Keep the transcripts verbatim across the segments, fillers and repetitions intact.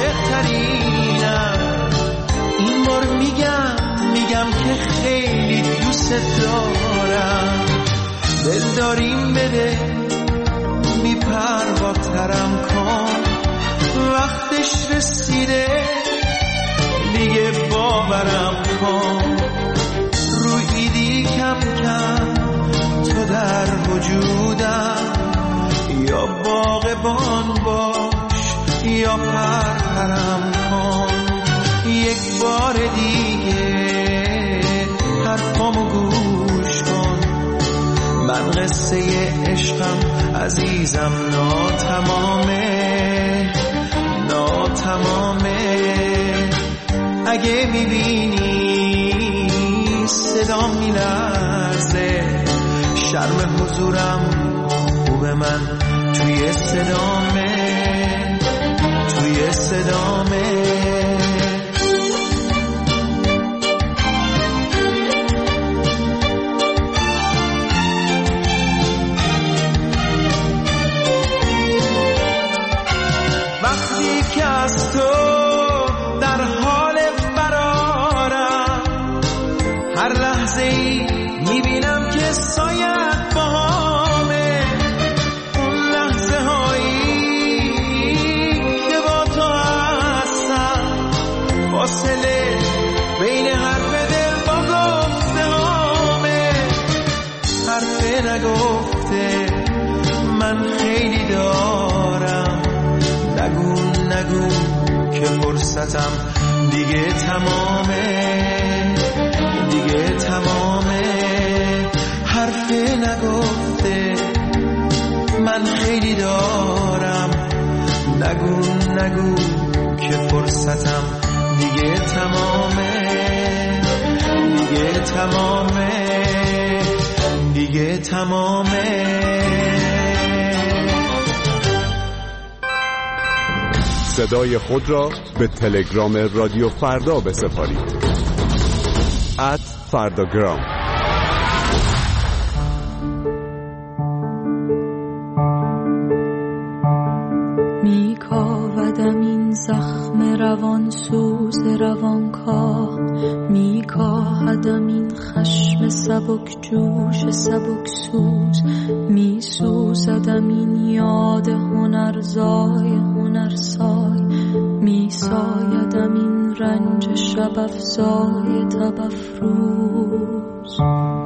بهترینم. این بار میگم میگم که خیلی دوست دارم. دل داریم بده بی پرواترم کن. وقتش رسیده دیگه باورم کن. رویدی کم کم تو در وجودم. یا باغبان باش یا پرپرم کن. یک بار دیگه حرفامو گوش کن. من قصه عشقم عزیزم ناتمامه ناتمامه. اگه میبینی صدا میلرزه شرم حضورم خوب من توی صدامه توی صدامه. وقتی که از تو در حال فرارم هر لحظه ای میبینم که سایت باهامه. اون لحظه هایی که با تو هستم فاصله بین حرف دل با گفته هامه. حرف نگفته من خیلی دارم. نگو نگو که فرصتم دیگه تمامه دیگه تمامه. حرف نگفته من خیلی دارم. نگو نگو که فرصتم دیگه تمامه دیگه تمامه دیگه تمامه. صدای خود را به تلگرام رادیو فردا بسپارید. ات فرداگرام. میکاودم این زخم روان سوز روانکاه. میکاهدم این خشم سبک جوش سبک سوز. میسوزدم این یاد هنرزای هنرسای. میسایدم این رنج شب افزای تب افروز.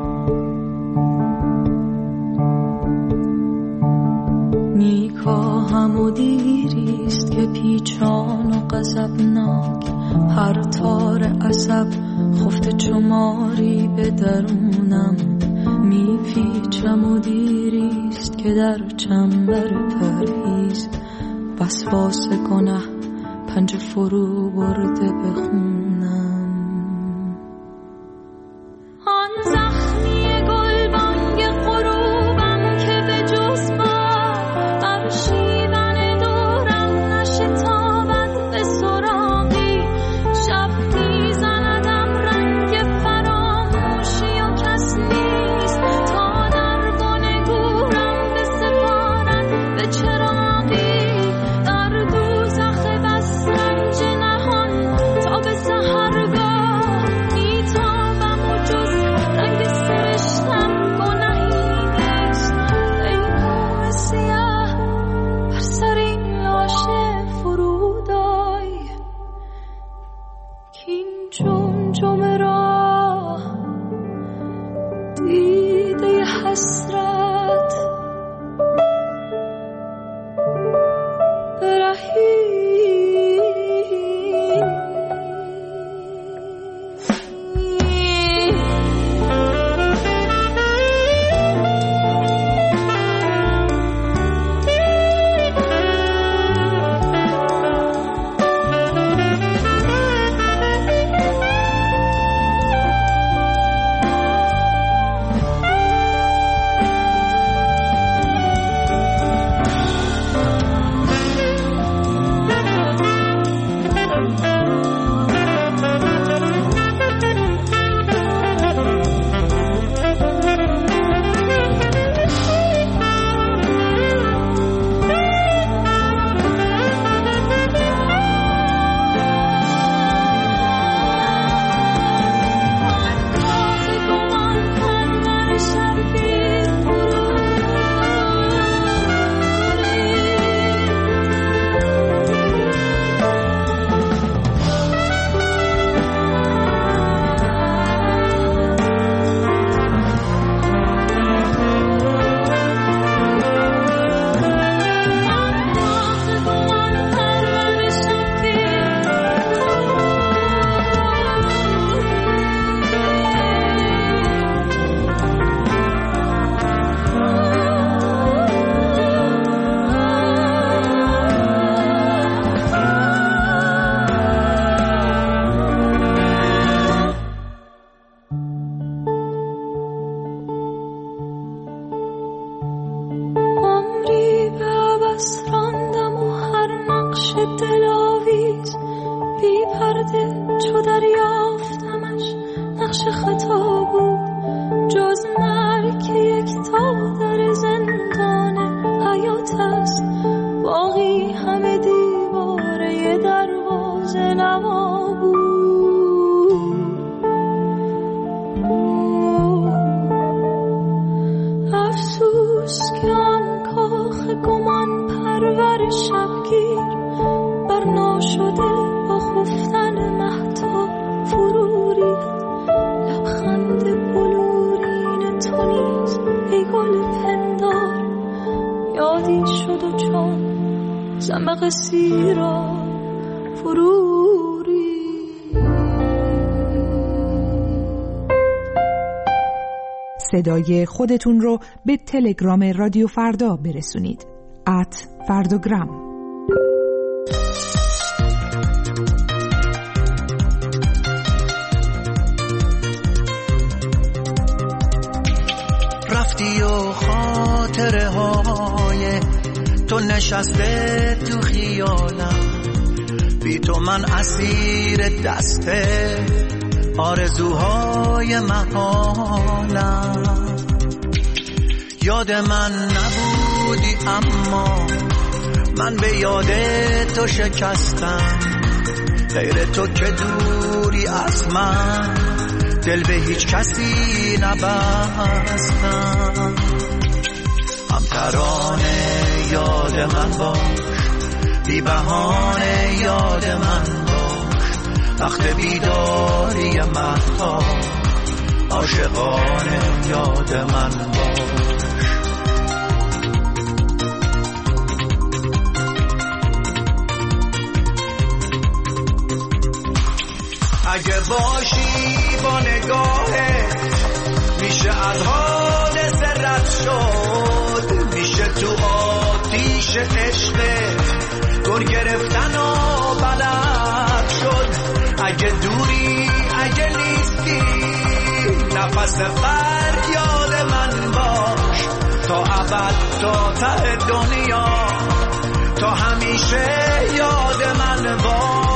میکاهم و دیریست که پیچان و غضبناک. هر تار عصب خفته چماری به درونم. میپیچم و دیریست که در چنبر پرهیز وسواس گناه پنجه فرو برده بخونم. آن زخمی گلبانگ غروبم که به جز بار بر شیون دورم نشتابد به سراغی. شب میزندم رنگ فراموشی و کس نیست تا در بن گورم بسپارد به چراغی. در دوزخ بس رنج نهان تا به سحرگاه میتابم و جز رنگ سرشتم گناهی نیست. ای موم سیاه بر سر این لاشه فرود آی. کین جمجمه را دیده حسرت داده چو دریافتمش نقش خطا بود جز مرگ که یک تا در زندان حیات است باقی همه دیواره دروازه نما بود. افسوس که آن کاخ گمان پرور شبگیر بر ناشده با خفتن مهتاب فرو ریخت. لبخند بلورین تو نیز ای گل پندار یادی شد و چون زمق سیرا فرو ریخت. صدای خودتون رو به تلگرام رادیو فردا برسونید. ات فرداگرام. رفتی و خاطره های تو نشسته تو خیالم بی تو من اسیر دسته آرزوهای محالم. یاد من نبودی اما من به یاد تو شکستم غیر تو که دوری از من دل به هیچ کسی نبستم. هم ترانه یاد من باش بی بهانه یاد من باش وقت بیداری مهتاب عاشقانه یاد من باش. اگه باشی با نگاهت میشه از حادثه رد شد میشه تو آتیش عشقت گر گرفتن و بلد شد. اگه دوری اگه نیستی نفس فریاد من باش تا ابد تا ته دنیا تا همیشه یاد من باش.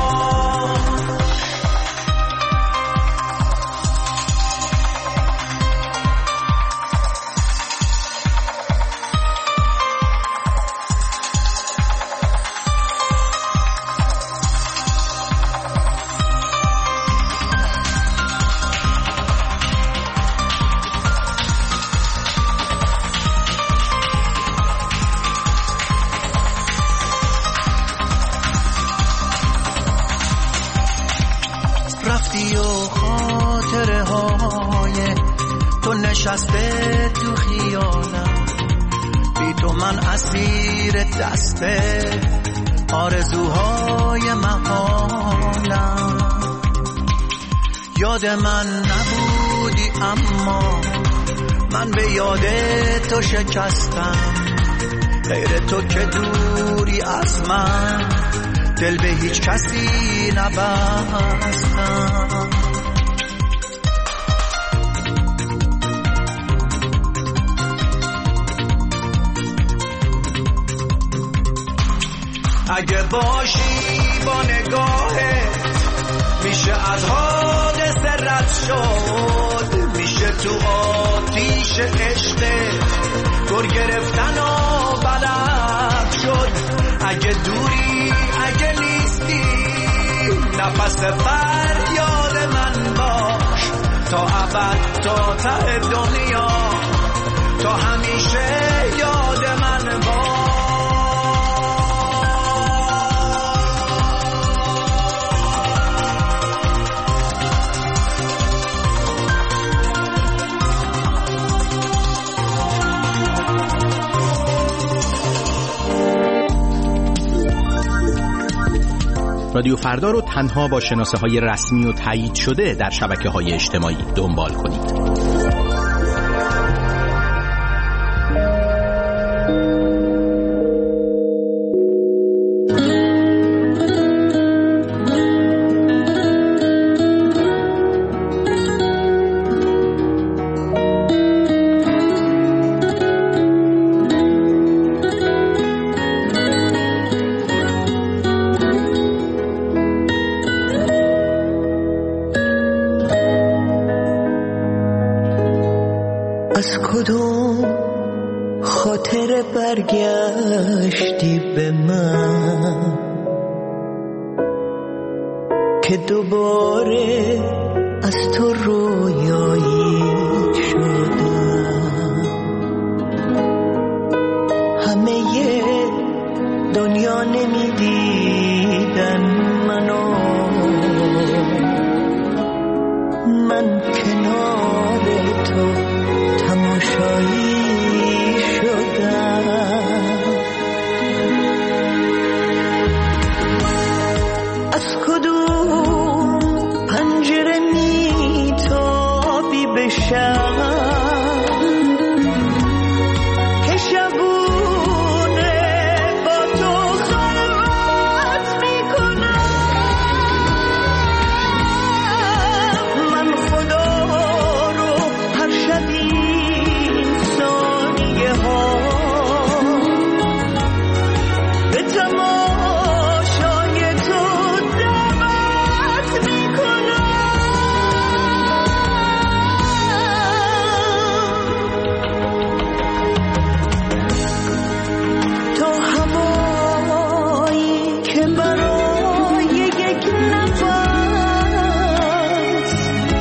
نشسته تو خیالم بی تو من اسیر دسته آرزوهای محالم. یاد من نبودی اما من به یاد تو شکستم غیر تو که دوری از من دل به هیچ کسی نبستم. اگه باشی با نگاهت میشه از حادثه رد شد میشه تو آتیش عشقت گر گرفتن و بلد شد. اگه دوری اگه نیستی نفس فریاد من باش تا ابد تا ته دنیا تا همیشه یاد من باش. رادیو فردا رو تنها با شناسه های رسمی و تایید شده در شبکه های اجتماعی دنبال کنید. کدوم خاطر برگشتی به من که دوباره از تو رویایی شدم. همه دنیا نمیدیدن منو، من کنار تو تماشایی شدم. از کدوم پنجره میتابی به شب که شبونه با تو خلوت میکنم. من خدا رو هر شبی ثانیه ها به تماشای تو دعوت میکنم. تو هوایی که برای یک نفس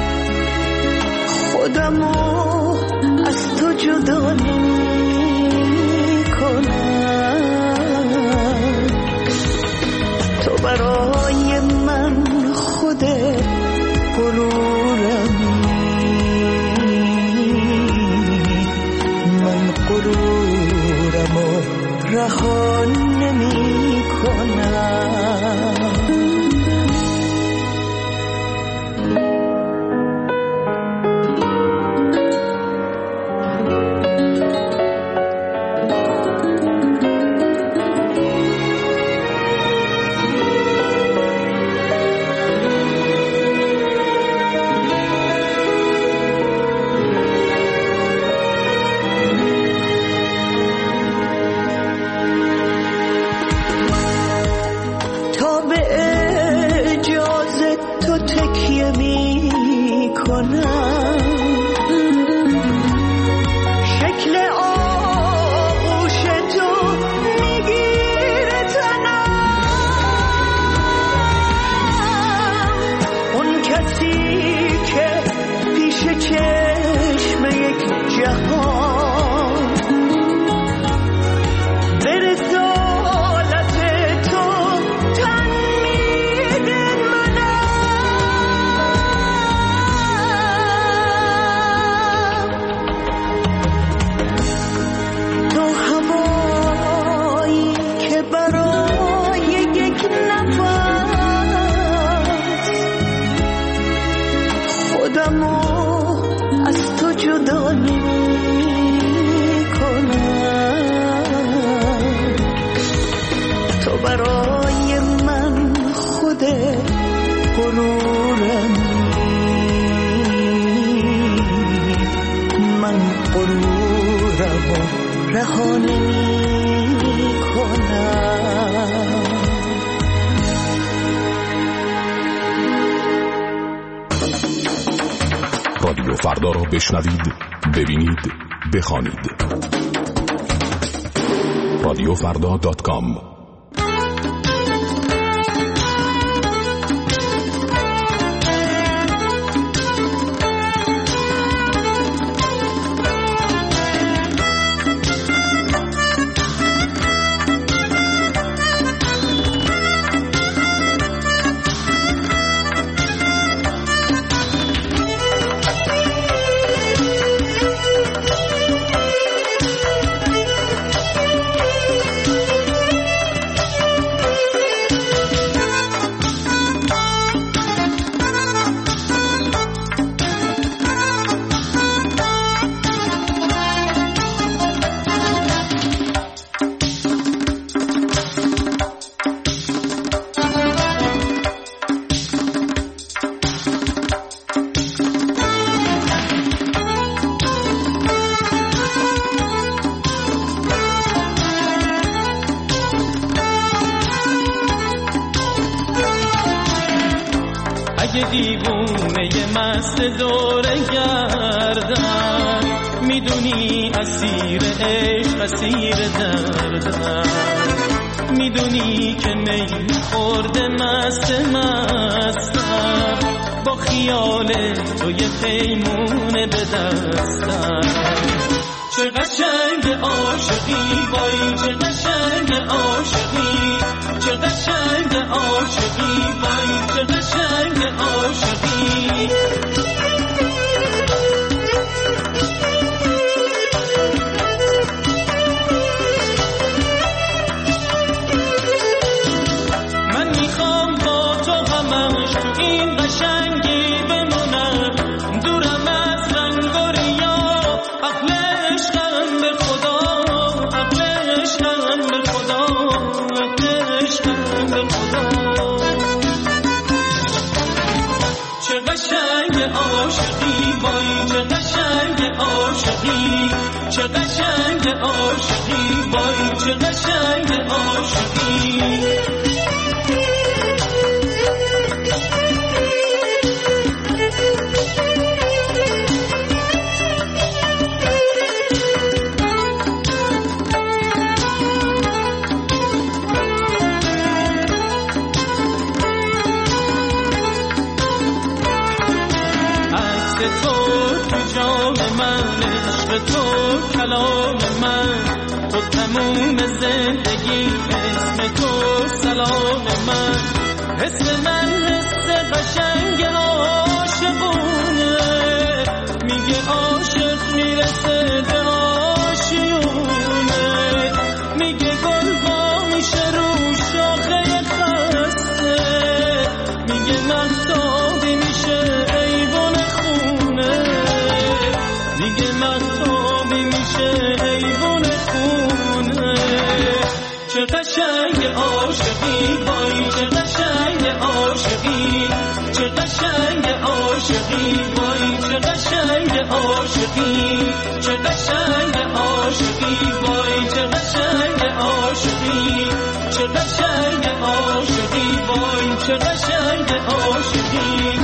خودمو از تو جدا نمی‌کنم. تو برای من خود غرورمی، من غرورمو رها نمی‌کنم. تا به اجازه تو تکیه می کنم، شکل آغوش تو میگیره تنم. اون کسی که پیش چشم یک جهان به رسالت تو تن میده منم. تو هوایی که برای یک نفس خودمو از تو جدا نمی‌کنم. تو برای من خود غرورمی، من غرورمو رها نمی‌کنم. رادیو فردا را بشنوید، ببینید، بخوانید. رادیو فردا دات کام. اگه دیوونه مست دوره گردم، میدونی اسیر عشق اسیر دردم، میدونی که می خورده مست مستم، با خیال تو یه پیمونه به دستم. چه قشنگ عاشقی وای، چه قشنگ عاشقی، چه قشنگ عاشقی وای، چه قشنگ عاشقی. من میخوام با تو همش این قشنگی بمونم، دورم از رنگ و ریا، عقل عشقم به خدا، عقل عشقم به خدا، عقل عشقم به خدا. چه قشنگ عاشقی وای، چه قشنگ عاشقی، چه قشنگ عاشقی وای، چه قشنگ عاشقی. تو کلام من، تو تموم زندگی، اسم تو سلام من، حس من حس قشنگ عاشقونه، میگه عاشق میرسه به آشیونه، میگه گل با میشه رو شاخه خسته، میگه مهتابی میشه ایوان خونه، میگه مهتابی میشه ایوان خونه. چه قشنگ عاشقی وای، چه قشنگ عاشقی، چه قشنگ عاشقی وای، چه قشنگ عاشقی، چه قشنگ عاشقی وای، چه قشنگ عاشقی، چه قشنگ عاشقی وای، چه قشنگ عاشقی.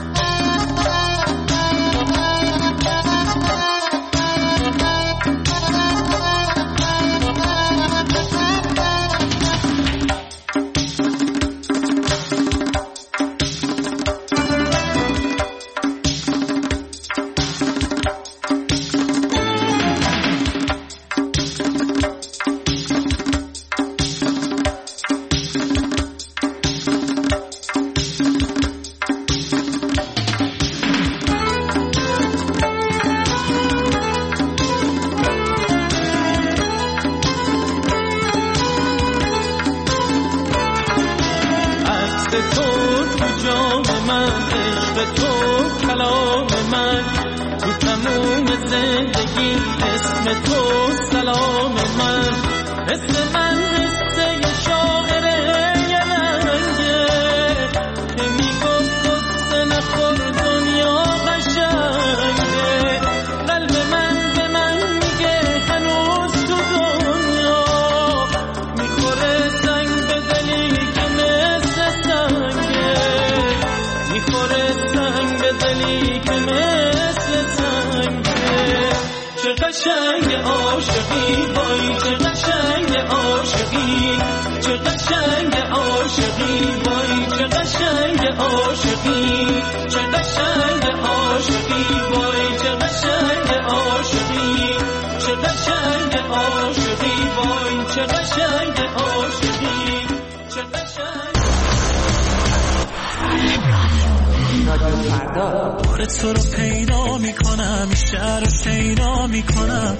بار تو رو پیدا میکنم، این شهر رو شیدا میکنم.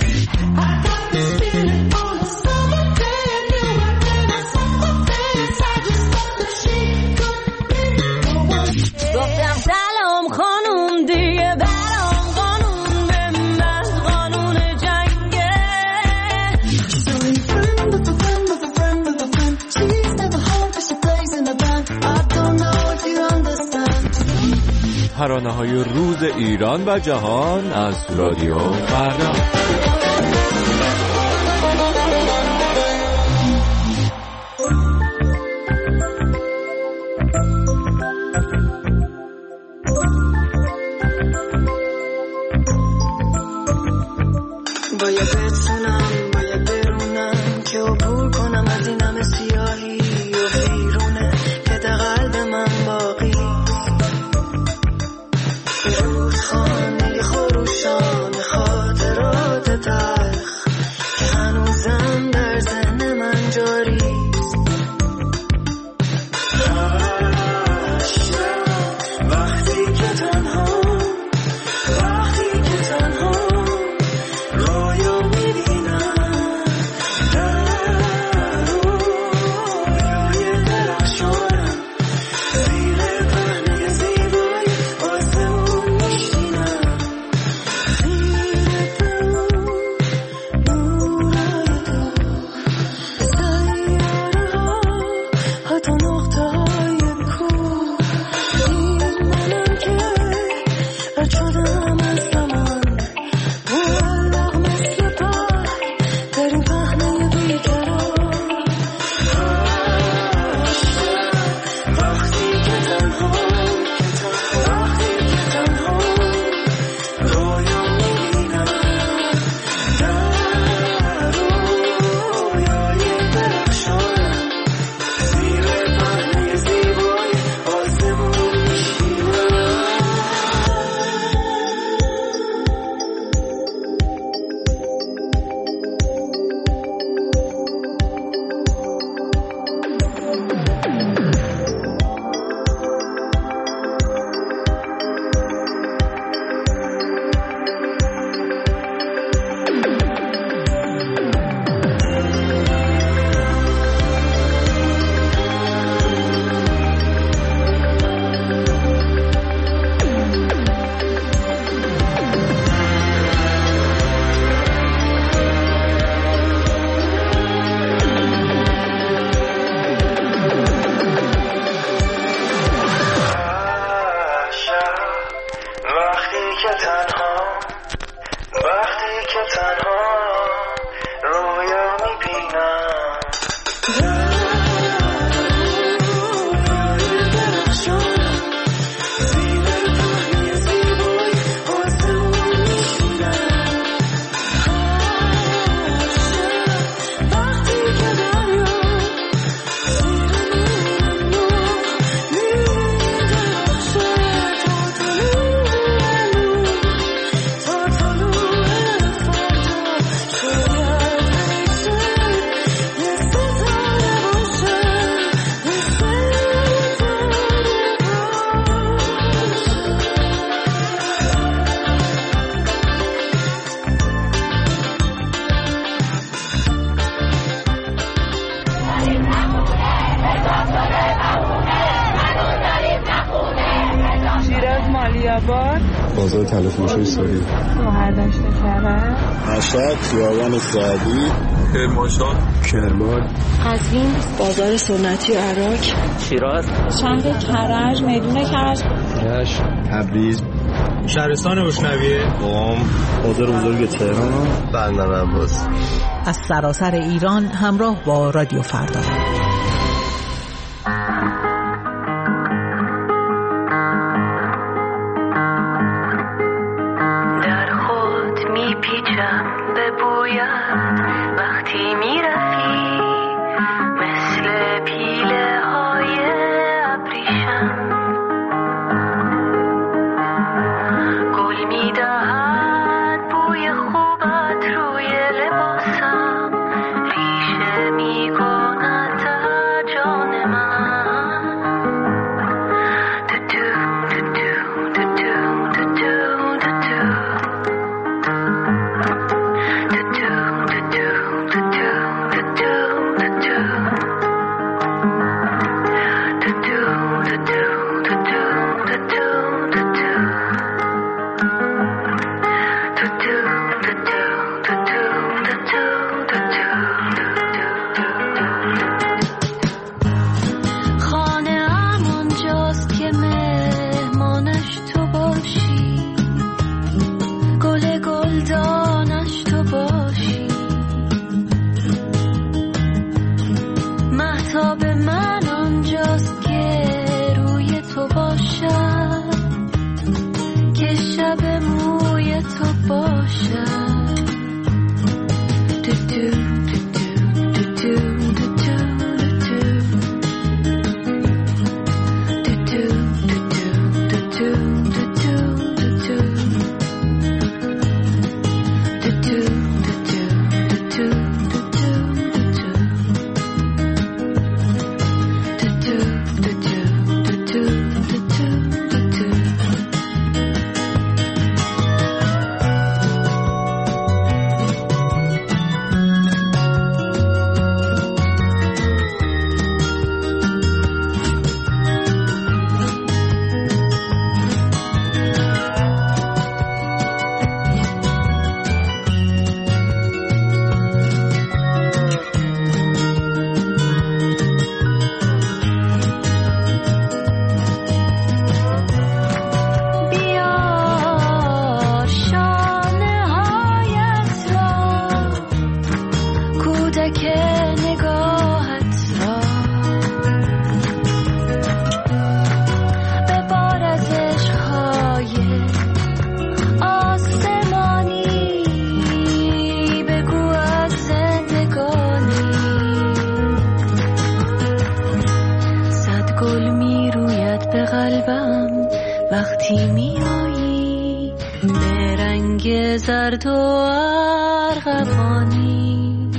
گفتم سلام خانوم دیگه برام قانون به من قانون جنگه. ترانه‌های روز ایران و جهان از رادیو فردا. تنها وقتی که تنها رویا میبینم بازار تلفروشی سوری گوهردشت کرد مشهد خیابان سعدی کرمانشاه کرمان قزوین بازار سنتی عراق شیراز شهر کرج میدون کرج رشت تبریز شهرستان اشنویه قم بازار بزرگ تهران بندر عباس. از سراسر ایران همراه با رادیو فردا. زرد و ارغوانی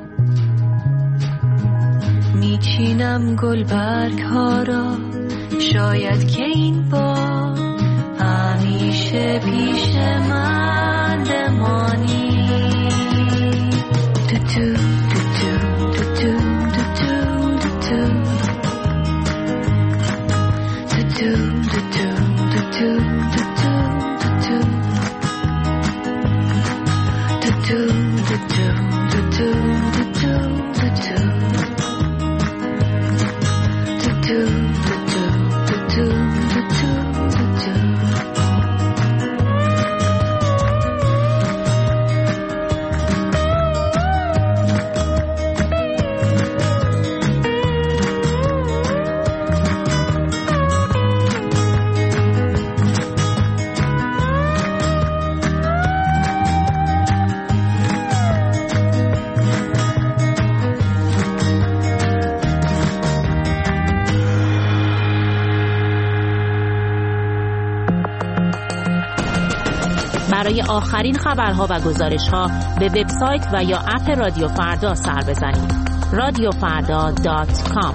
میچینم گلبرگ ها را شاید که این بار همیشه پیش من بمانی تو تو تو تو تو تو تو برای آخرین خبرها و گزارش‌ها به وبسایت و یا اپ رادیو فردا سر بزنید. رادیو فردا دات کام.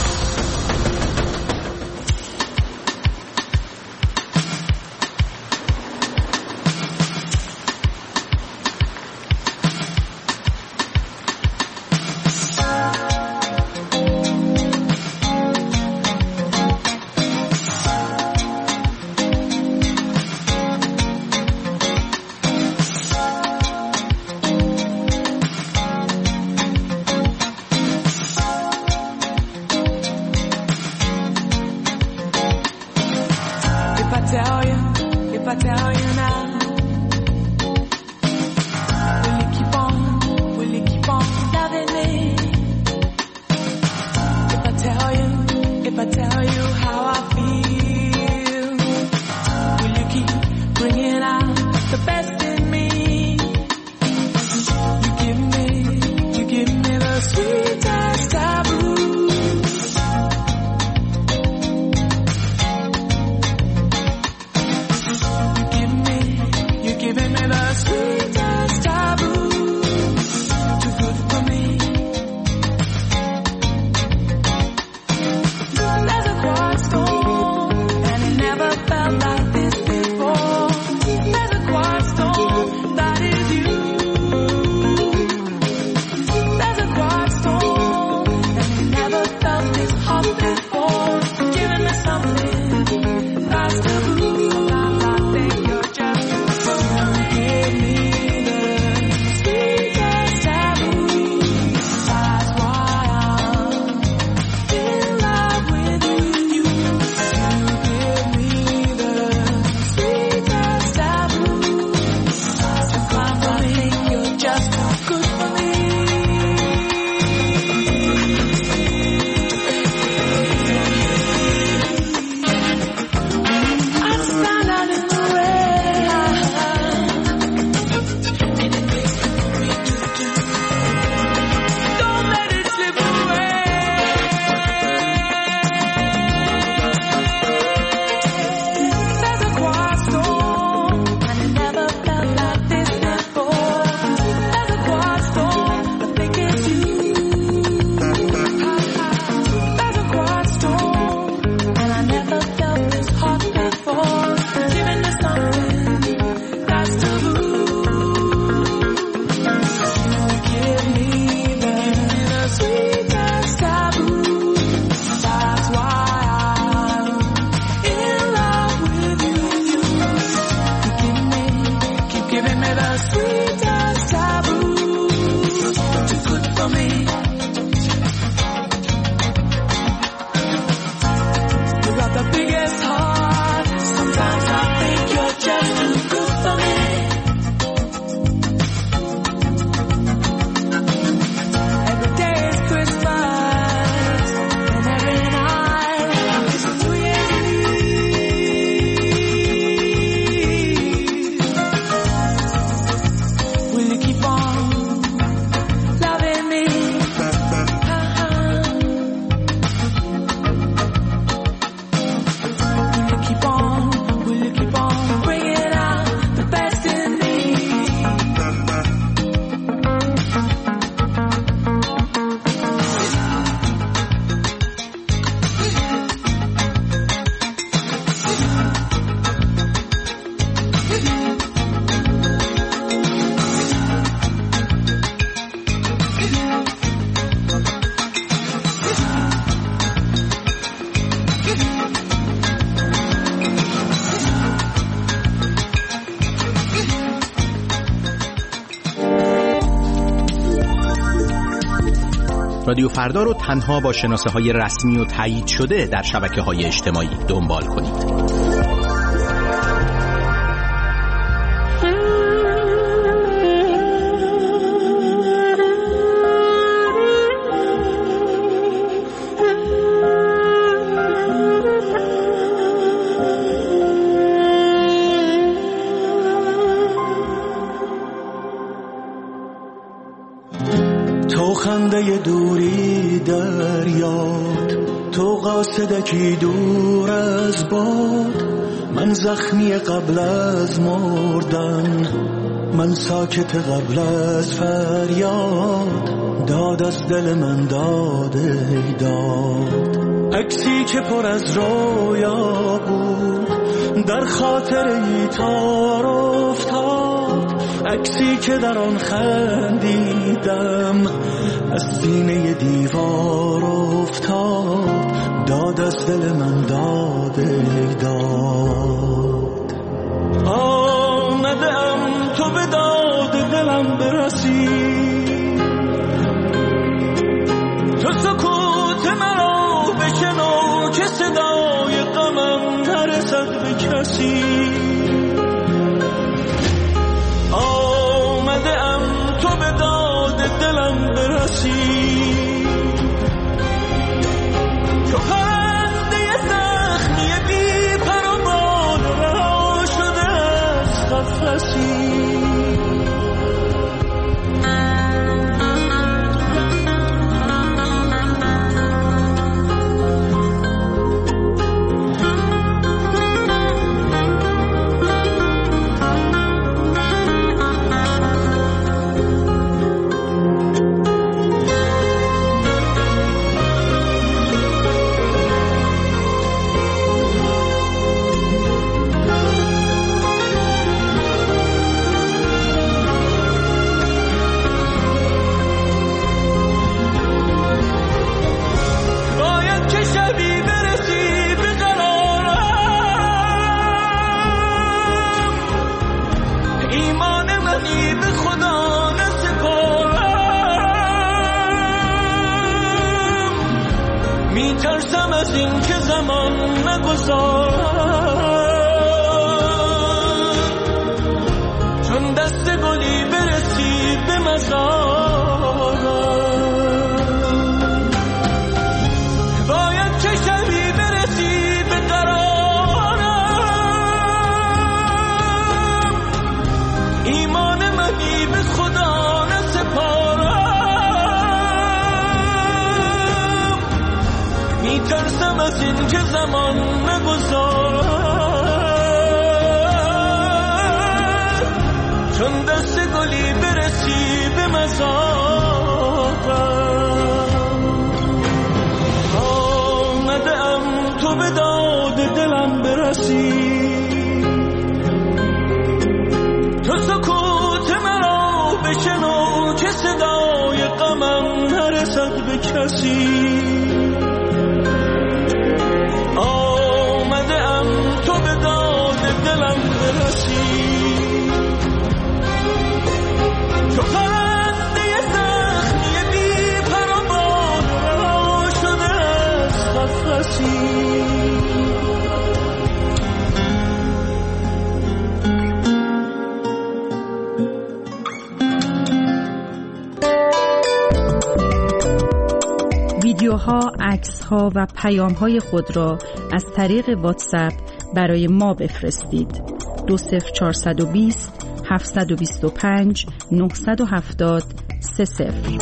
رادیو فردا رو تنها با شناسه های رسمی و تایید شده در شبکه های اجتماعی دنبال کنید. خنده دوری در یاد، تو قاصدکی دور از باد، من من زخمی قبل از مردن، من ساکت قبل از فریاد، داد از دل من داد ای داد. عکسی که پر از رویا بود در خاطر ای تار افتاد، عکسی که در آن خندیدم از سینه دیوار افتاد، داد از دل من داد ای داد. آمدم تو به داد دلم برسی، تو سکوت مرا بشنو که صدای غمم نرسد به کسی. آمدم تو به داد دلم برسی، تو پرنده زخمی بی پر و بال رها شده از قفسی. میترسم از این که زمان نگذارم، چون دست گلی برسید به مزارم. باید که شبی برسید به قرارم، ایمان منی به خدا نسپارم. میترسم از این که زمان نگذارم، چون دست گلی برسی به مزارم. آمدم تو به داد دلم برسی، تو سکوت مرا بشنو که صدای غمم نرسد به کسی. آمدم تو به داد دلم برسی، تو پرنده زخمی بی پر و بال رها شده از قفسی. ویدیوها، عکس‌ها و پیام‌های خود را از طریق واتساپ برای ما بفرستید. دو صفر چهارصد و بیست هفتصد و بیست و پنج نهصد و هفتاد سه صفر.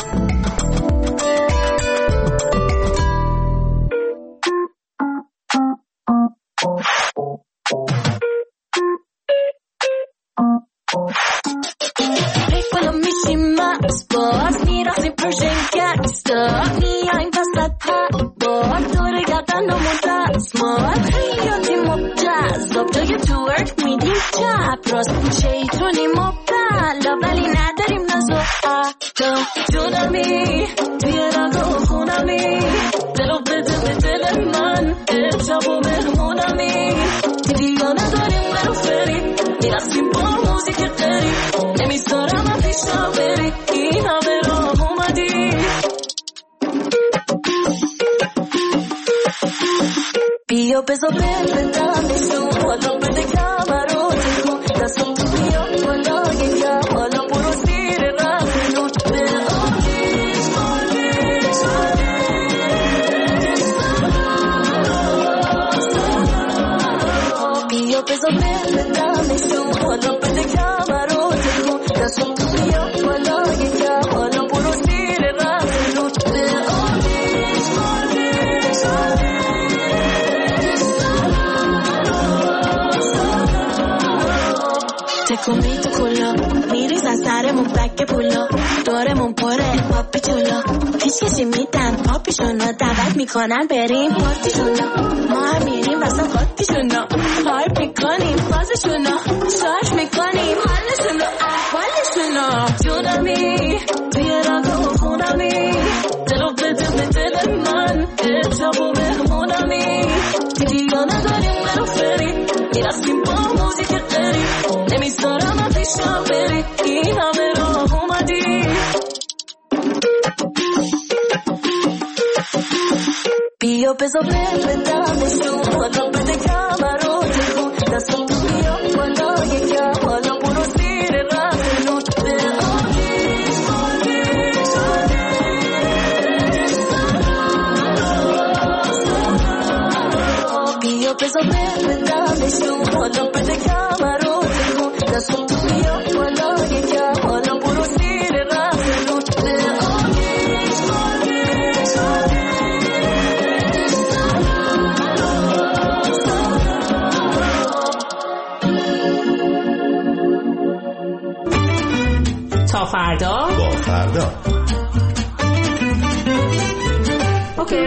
باز میرقصیم پرشن گنگستا، میایم وسط پربار دور گردنمون دستمال، خیاطی مجذاب جای تورک میدیم چپ راست، شیطونی مبتلا ولی نداریم ناز و عقل. جونمی توی رگ و خونمی، دلو بده به دل من امشب و مهمونمی، دیگه نداریم منو فری، میرقصیم با موزیک غریب، نمیذارم من پیشم بری، این همه راه اومدی. بیا بذار بلندم بشون، حالا بده کمرو تکون، دستم تو بیا بالا یکم، حالا برو زیر رفتنون، به آتیش آتیش آتیش. بیا بذار بلندم بشون، حالا بده کمرو تکون، دستم تو بیا بالا یکم، حالا برو زیر رفتنون، به آتیش آتیش آتیش. میکنی تو کلا میریز از سرمون بک پولا دورمون پره پاپی چولا پیش کشی میدن پاپیشونا دعوت میکنن بریم پارتیشونا ما هم میریم واسه خاطیشونا هایپ میکنیم فازشونا شارژ میکنیم حالشونا احوالشونا جونمی توی رگو خونمی دلو بده به دل من اتشاب و مهمونمی دیدی یا نداریم برو فری میرسیم با موزیک قری نمیذارم من پیشم بری این همه راه اومدی بیا بذار بل بدم نشون حالا بده کمرو تکون دستم تو بیا بالا یکم حالا برو زیر رفتنون دل آگیش آگیش آگیش بیا بذار بل بدم نشون حالا بده کمرو تکون دستم تو بیا بالا یکم حالا برو زیر رفتنون دل آگیش آگیش آگیش تا فردا با فردا اوکی.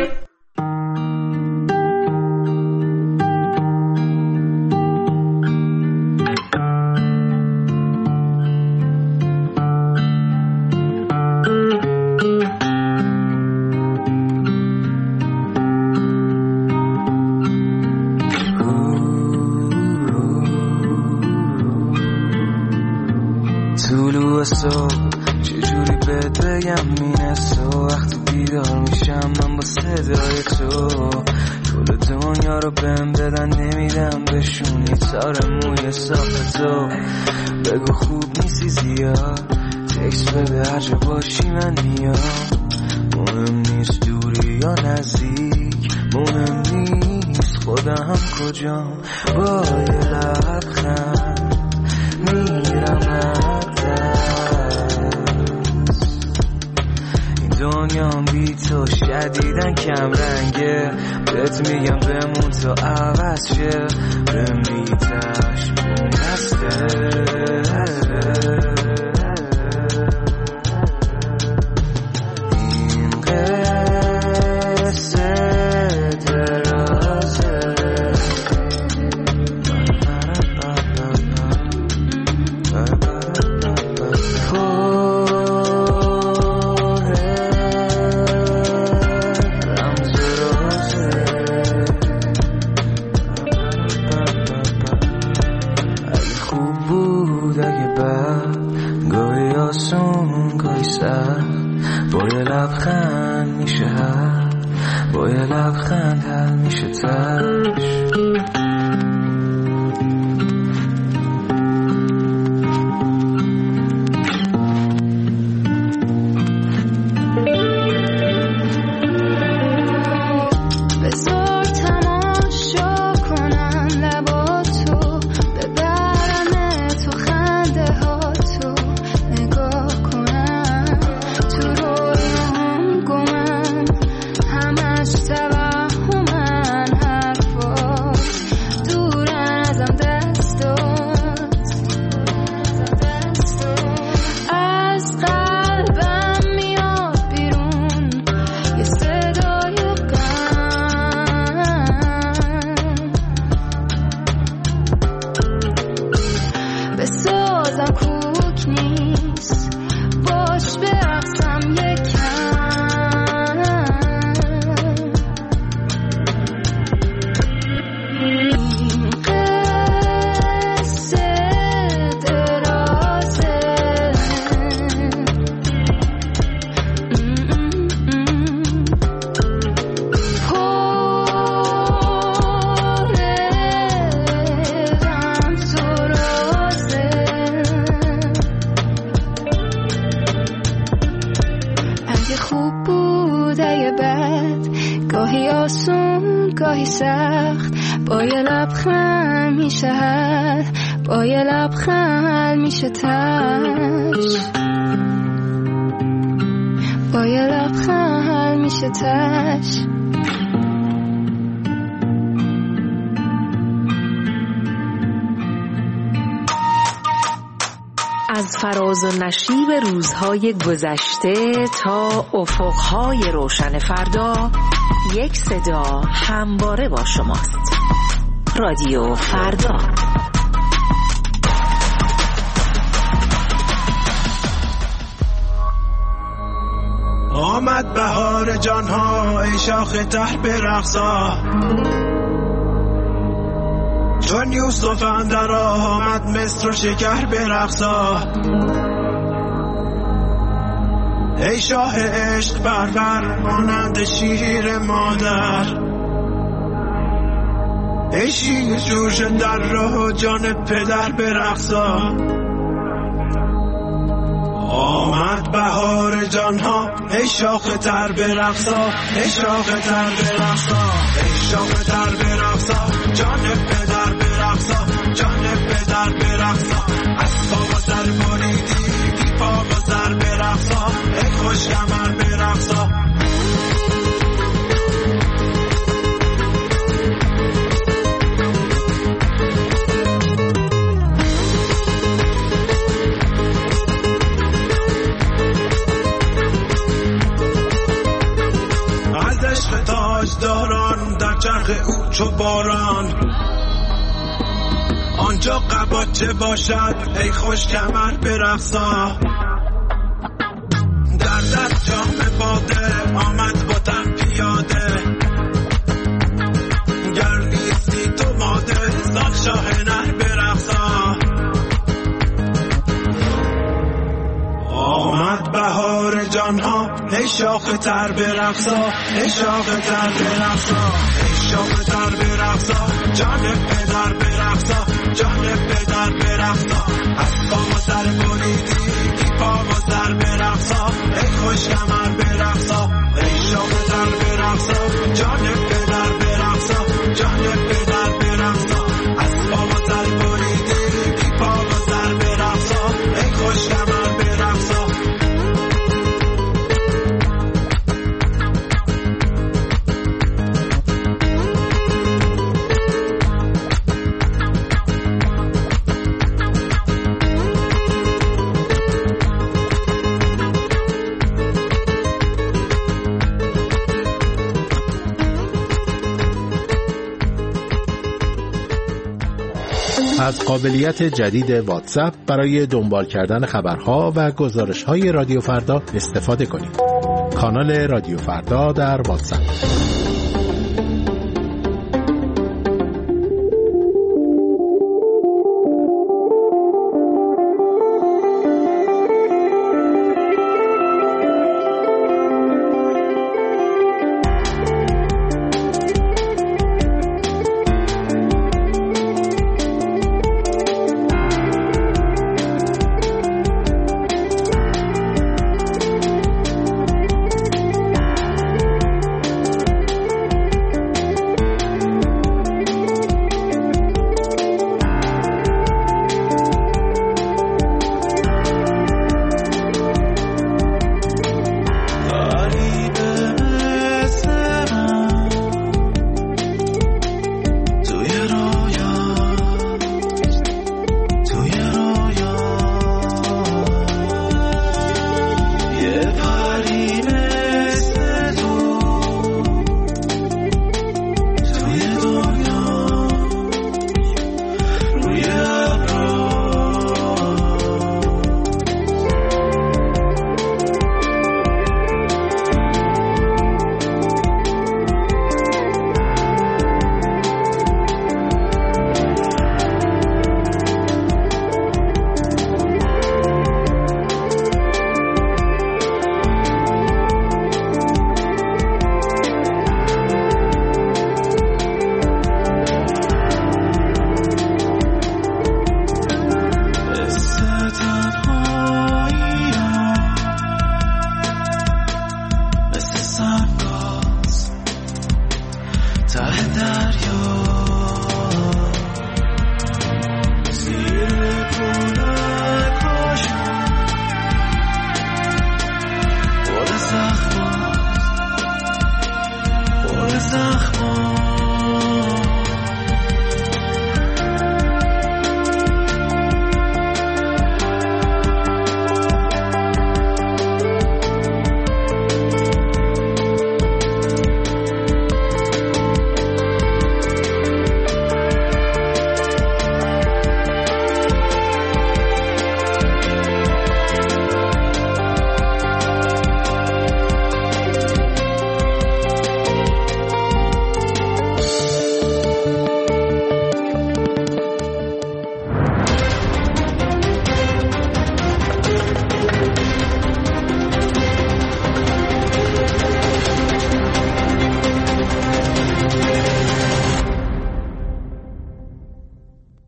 طلوع صبح چجوری بهت بگم مینسو وقتی بیدار میشم من با صدای تو کل دنیا رو بهم دادن نمیدم بهشون یه تار موی صاف تو بگو خوب نیستی زیاد تکس بده هر جا باشی من میام مهم نیست دوری یا نزدیک مهم نیست خودم کجام با یه لبخند میرم دنیام بی تو شدیدن کم رنگه بهت میگم بمون تا عوض شه بمیتش بون بسته این قصه درازه با یه لبخند میشه هر با یه لبخند حل میشه تش گاهی سخت با یه لبخند میشه حل با یه لبخند میشه تش با یه لبخند میشه تش از فراز و نشیب روزهای گذشته تا افقهای روشن فردا، یک صدا همواره با شماست. رادیو فردا. آمد بهار جانها ای شاخ ته برقصا، چون یوسف اندر آمد مصر و شکر برقصا. ای شاه عشق پرور مانند شیر مادر، ای شیر جوش در راه جان پدر برقصا. آمد بهار جانها ای شاخ تر برقصا، ای شاخ تر برقصا، ای شاخ تر برقصا، جان پدر برقصا، جان پدر برقصا. از پا و سر بریدی بی پا و سر برقصا، ای خوش کمر برقصا. تاجداران در چرخ او چو باران، آنجا قباچه باشد ای خوش کمر برقصا. در دست جام باده آمد با تن پیاده، گر نیستی تو ماده سال شاه نر برقصا. آمد بهار جانها ای شاخ تر برقصا، ای شاخ تر برقصا، ای شاخ تر برقصا، جان پدر برقصا، جان پدر برقصا. از پا و سر بریدی بی پا و سر برقصا، ای خوش کمر برقصا. ای شاخ تر برقصا، جان پدر برقصا، جان پدر برقصا. از پا و سر بریدی بی پا و سر برقصا، ای خوش کمر برقصا. از قابلیت جدید واتساپ برای دنبال کردن خبرها و گزارش‌های رادیو فردا استفاده کنید. کانال رادیو فردا در واتساپ.